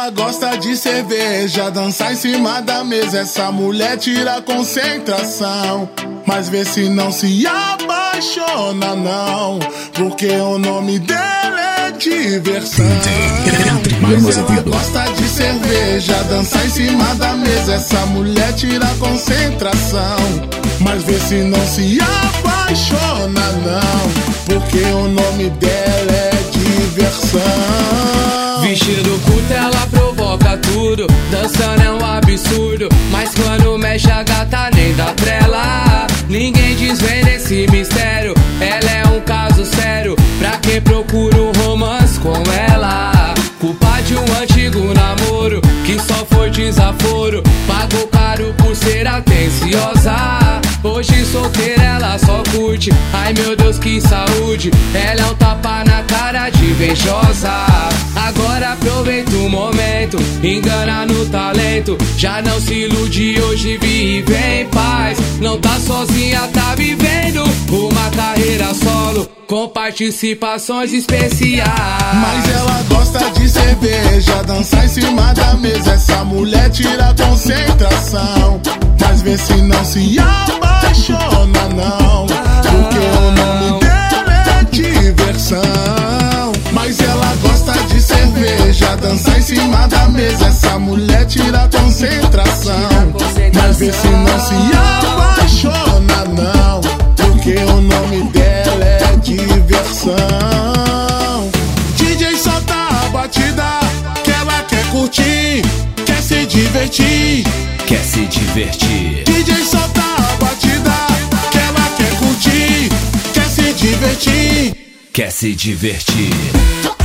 ela gosta de cerveja, dançar em cima da mesa. Essa mulher tira a concentração, mas vê se não se apaixona não, porque o nome dela é diversão. Mas ela gosta de cerveja, dançar em cima da mesa. Essa mulher tira a concentração, mas vê se não se apaixona não, porque o nome dela é diversão. Vestido curto ela provoca tudo, dançando é um absurdo, mas quando mexe a gata nem dá trela. Ninguém desvenda esse mistério, ela é um caso sério pra quem procura um romance com ela. Culpa de um antigo namoro que só foi desaforo, pagou caro por ser atenciosa. Hoje solteira ela só curte, ai meu Deus que saúde. Ela é um tapa na cara de invejosa. Agora aproveita o momento, engana no talento, já não se ilude, hoje vive em paz. Não tá sozinha, tá vivendo uma carreira solo com participações especiais. Mas ela gosta de cerveja, dançar em cima da mesa. Essa mulher tira a concentração, mas vê se não se apaixona não, porque o nome dela é diversão. Mas ela gosta de cerveja, dançar em cima da mesa. Essa mulher tira a concentração, mas vê se não se apaixona não, porque o nome dela é diversão. DJ solta a batida que ela quer curtir, quer se divertir, quer se divertir. DJ solta a batida que ela quer curtir, quer se divertir, quer se divertir.